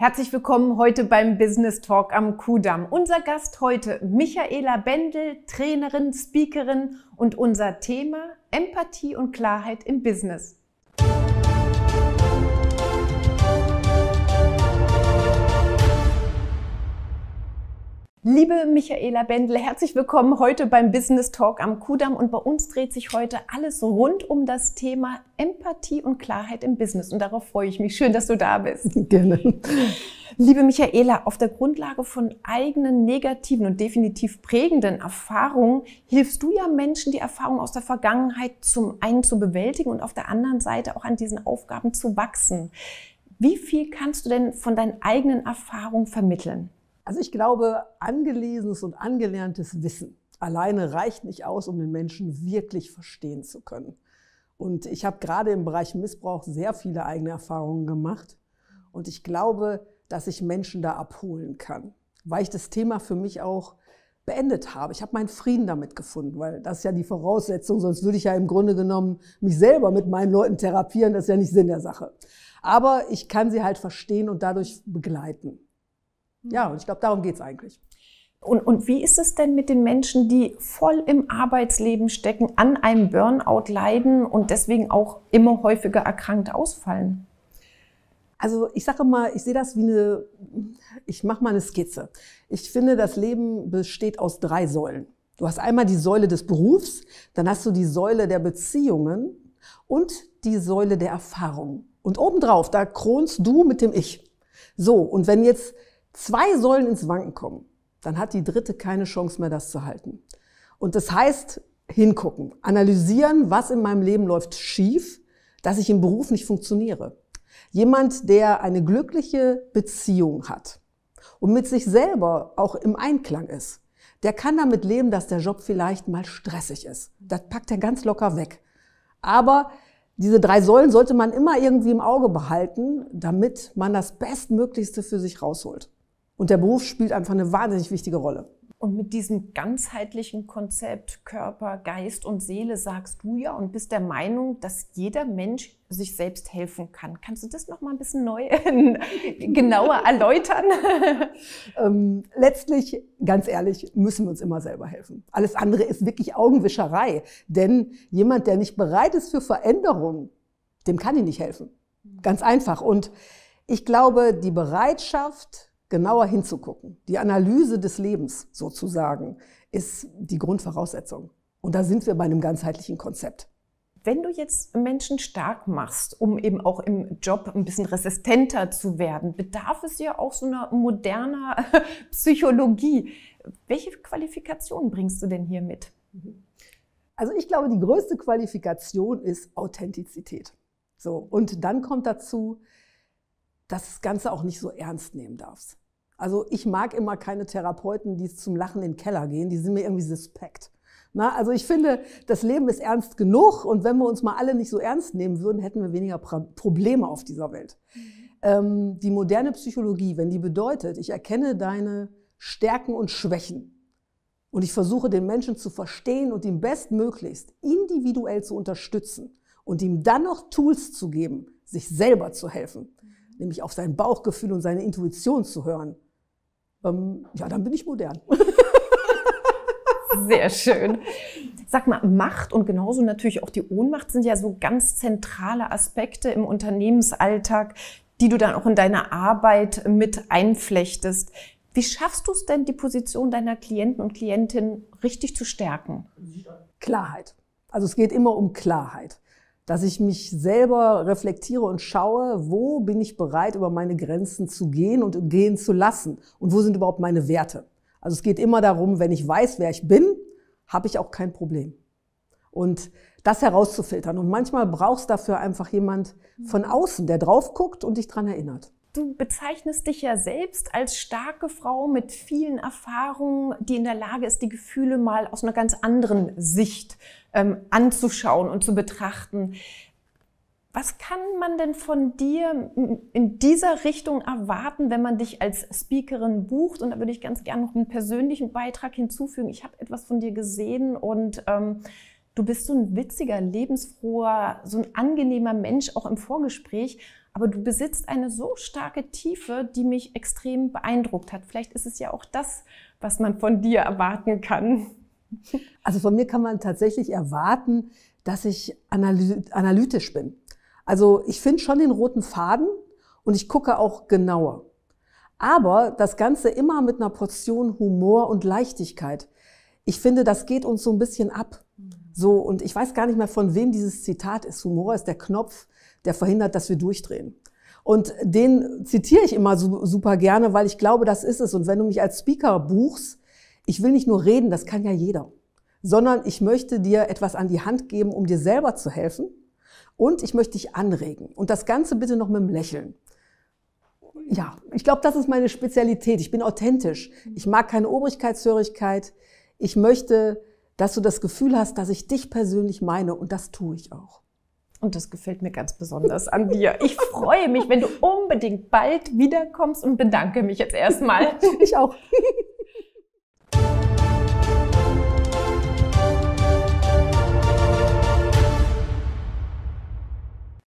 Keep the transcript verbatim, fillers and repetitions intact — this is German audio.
Herzlich willkommen heute beim Business Talk am Kudamm. Unser Gast heute Michaela Bendel, Trainerin, Speakerin und unser Thema Empathie und Klarheit im Business. Liebe Michaela Bendel, herzlich willkommen heute beim Business Talk am Kudamm und bei uns dreht sich heute alles rund um das Thema Empathie und Klarheit im Business und darauf freue ich mich. Schön, dass du da bist. Gerne. Liebe Michaela, auf der Grundlage von eigenen negativen und definitiv prägenden Erfahrungen hilfst du ja Menschen, die Erfahrungen aus der Vergangenheit zum einen zu bewältigen und auf der anderen Seite auch an diesen Aufgaben zu wachsen. Wie viel kannst du denn von deinen eigenen Erfahrungen vermitteln? Also ich glaube, angelesenes und angelerntes Wissen alleine reicht nicht aus, um den Menschen wirklich verstehen zu können. Und ich habe gerade im Bereich Missbrauch sehr viele eigene Erfahrungen gemacht. Und ich glaube, dass ich Menschen da abholen kann, weil ich das Thema für mich auch beendet habe. Ich habe meinen Frieden damit gefunden, weil das ist ja die Voraussetzung, sonst würde ich ja im Grunde genommen mich selber mit meinen Leuten therapieren, das ist ja nicht Sinn der Sache. Aber ich kann sie halt verstehen und dadurch begleiten. Ja, und ich glaube, darum geht's eigentlich. Und, und wie ist es denn mit den Menschen, die voll im Arbeitsleben stecken, an einem Burnout leiden und deswegen auch immer häufiger erkrankt ausfallen? Also ich sage mal, ich sehe das wie eine, ich mache mal eine Skizze. Ich finde, das Leben besteht aus drei Säulen. Du hast einmal die Säule des Berufs, dann hast du die Säule der Beziehungen und die Säule der Erfahrung. Und obendrauf, da kronst du mit dem Ich. So, und wenn jetzt zwei Säulen ins Wanken kommen, dann hat die dritte keine Chance mehr, das zu halten. Und das heißt, hingucken, analysieren, was in meinem Leben läuft schief, dass ich im Beruf nicht funktioniere. Jemand, der eine glückliche Beziehung hat und mit sich selber auch im Einklang ist, der kann damit leben, dass der Job vielleicht mal stressig ist. Das packt er ganz locker weg. Aber diese drei Säulen sollte man immer irgendwie im Auge behalten, damit man das Bestmöglichste für sich rausholt. Und der Beruf spielt einfach eine wahnsinnig wichtige Rolle. Und mit diesem ganzheitlichen Konzept Körper, Geist und Seele sagst du ja und bist der Meinung, dass jeder Mensch sich selbst helfen kann. Kannst du das noch mal ein bisschen neu, genauer erläutern? ähm, letztlich, ganz ehrlich, müssen wir uns immer selber helfen. Alles andere ist wirklich Augenwischerei. Denn jemand, der nicht bereit ist für Veränderung, dem kann ich nicht helfen. Ganz einfach. Und ich glaube, die Bereitschaft, genauer hinzugucken, die Analyse des Lebens sozusagen, ist die Grundvoraussetzung. Und da sind wir bei einem ganzheitlichen Konzept. Wenn du jetzt Menschen stark machst, um eben auch im Job ein bisschen resistenter zu werden, bedarf es ja auch so einer moderner Psychologie. Welche Qualifikationen bringst du denn hier mit? Also ich glaube, die größte Qualifikation ist Authentizität. So, und dann kommt dazu, dass das Ganze auch nicht so ernst nehmen darfst. Also ich mag immer keine Therapeuten, die zum Lachen in den Keller gehen, die sind mir irgendwie suspekt. Na, also ich finde, das Leben ist ernst genug und wenn wir uns mal alle nicht so ernst nehmen würden, hätten wir weniger Probleme auf dieser Welt. Mhm. Ähm, die moderne Psychologie, wenn die bedeutet, ich erkenne deine Stärken und Schwächen und ich versuche den Menschen zu verstehen und ihn bestmöglichst individuell zu unterstützen und ihm dann noch Tools zu geben, sich selber zu helfen, nämlich auf sein Bauchgefühl und seine Intuition zu hören, ähm, ja, dann bin ich modern. Sehr schön. Sag mal, Macht und genauso natürlich auch die Ohnmacht sind ja so ganz zentrale Aspekte im Unternehmensalltag, die du dann auch in deiner Arbeit mit einflechtest. Wie schaffst du es denn, die Position deiner Klienten und Klientinnen richtig zu stärken? Klarheit. Also es geht immer um Klarheit. Dass ich mich selber reflektiere und schaue, wo bin ich bereit, über meine Grenzen zu gehen und gehen zu lassen und wo sind überhaupt meine Werte. Also es geht immer darum, wenn ich weiß, wer ich bin, habe ich auch kein Problem. Und das herauszufiltern. Und manchmal brauchst du dafür einfach jemand von außen, der drauf guckt und dich dran erinnert. Du bezeichnest dich ja selbst als starke Frau mit vielen Erfahrungen, die in der Lage ist, die Gefühle mal aus einer ganz anderen Sicht ähm, anzuschauen und zu betrachten. Was kann man denn von dir in dieser Richtung erwarten, wenn man dich als Speakerin bucht? Und da würde ich ganz gerne noch einen persönlichen Beitrag hinzufügen. Ich habe etwas von dir gesehen und ähm, du bist so ein witziger, lebensfroher, so ein angenehmer Mensch, auch im Vorgespräch. Aber du besitzt eine so starke Tiefe, die mich extrem beeindruckt hat. Vielleicht ist es ja auch das, was man von dir erwarten kann. Also von mir kann man tatsächlich erwarten, dass ich analytisch bin. Also ich finde schon den roten Faden und ich gucke auch genauer. Aber das Ganze immer mit einer Portion Humor und Leichtigkeit. Ich finde, das geht uns so ein bisschen ab. So, und ich weiß gar nicht mehr, von wem dieses Zitat ist. Humor ist der Knopf, der verhindert, dass wir durchdrehen. Und den zitiere ich immer so, super gerne, weil ich glaube, das ist es. Und wenn du mich als Speaker buchst, ich will nicht nur reden, das kann ja jeder, sondern ich möchte dir etwas an die Hand geben, um dir selber zu helfen. Und ich möchte dich anregen. Und das Ganze bitte noch mit einem Lächeln. Ja, ich glaube, das ist meine Spezialität. Ich bin authentisch. Ich mag keine Obrigkeitshörigkeit. Ich möchte, dass du das Gefühl hast, dass ich dich persönlich meine. Und das tue ich auch. Und das gefällt mir ganz besonders an dir. Ich freue mich, wenn du unbedingt bald wiederkommst und bedanke mich jetzt erstmal. Ich auch.